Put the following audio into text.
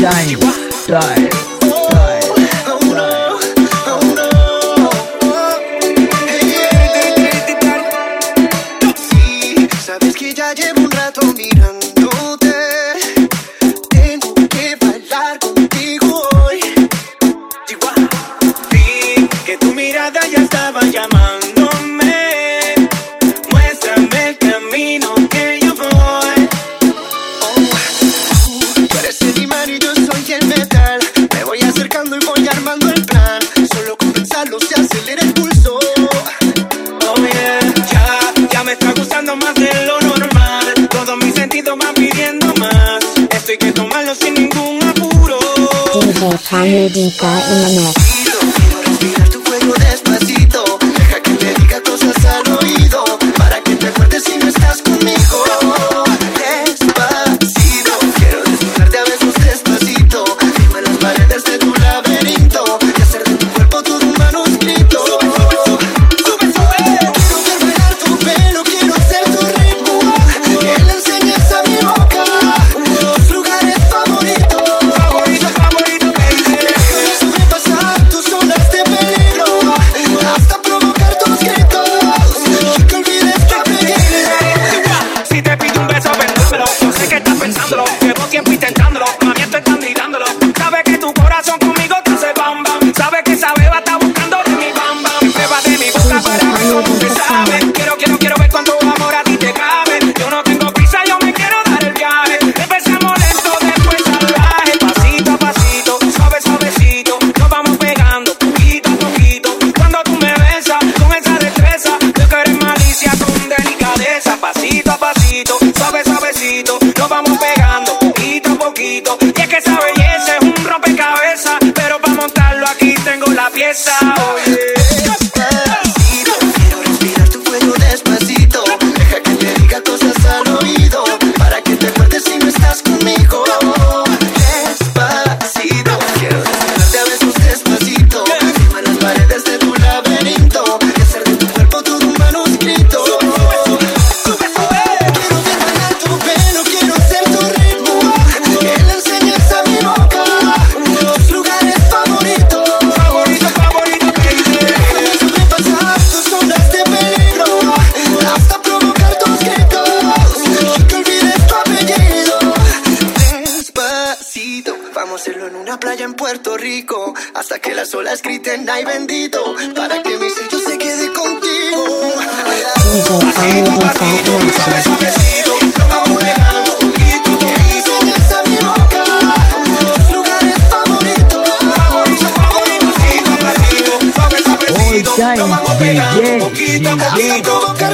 Time, time. Sí, sabes que ya llevo un rato mirándote. Tengo que bailar contigo hoy. Vi que tu mirada ya estaba llamándome. Muéstrame el camino que yo voy. Tú eres el imán y yo soy el metal. Me voy acercando y voy armando el plan. Solo con pensarlo se acelera el pulso. Oh yeah, ya me está gustando más de lo normal. Todos mis sentidos van pidiendo más. Esto hay que tomarlo sin ningún apuro. DJ Famudika in the mix. Quiero respirar tu cuello despacito. Deja que te diga cosas al oído, para que te acuerdes si no estás conmigo. Despacito, quiero desnudarte a besos despacito. Firma las paredes de tu laberinto y hacer de tu cuerpo todo un manuscrito. Sube, sube. Quiero ver bailar tu pelo, quiero ser tu ritmo. Que le enseñes a mi boca tus lugares favoritos. Favorito, baby. Déjame sobrepasar tus zonas de peligro hasta provocar tus gritos y que olvides tu apellido. Si te pido un beso, pensándolo. Yo sé que estás pensándolo. Llevo tiempo intentándolo. Mami, esto están mirándolo. Sabes que tu corazón conmigo te hace bam bam. Sabes que esa beba está buscando de mi bam bam. Beba de mi boca para ver cómo te sabe. Quiero ver cuánto amor a ti te cabe. Yo no tengo prisa, yo me quiero dar el viaje. Empezamos lento, después salvaje. Pasito a pasito, suavecito. Nos vamos pegando poquito a poquito. Cuando tú me besas con esa destreza, yo que eres malicia con delicadeza. Pasito a pasito, suavecito. Nos vamos pegando poquito a poquito. Y es que esa belleza es un rompecabezas, pero para montarlo aquí tengo la pieza. Oye. Despacito, quiero respirar tu cuello despacito. Deja que te diga cosas al oído, para que te acuerdes si no estás conmigo. Despacito, quiero desnudarte a besos despacito. Firma las paredes de tu laberinto y hacer de tu cuerpo todo un manuscrito. Sube, sube. Quiero ver bailar tu pelo, quiero ser tu ritmo. Que le enseñes a mi boca tus lugares favoritos. Favorito, baby. Déjame sobrepasar tus zonas de peligro hasta provocar tus gritos y que olvides tu apellido. Despacito, vamos a hacerlo en una playa en Puerto Rico, hasta que las olas griten ay bendito, para que mi sello se quede contigo. DJ Famudika in the mix. Suavecito, nos vamos pegando poquito. Que enseñes a mi boca tus lugares favoritos. Favorito, suavecito. All time, Nos vamos pegando DJ, poquito a poquito.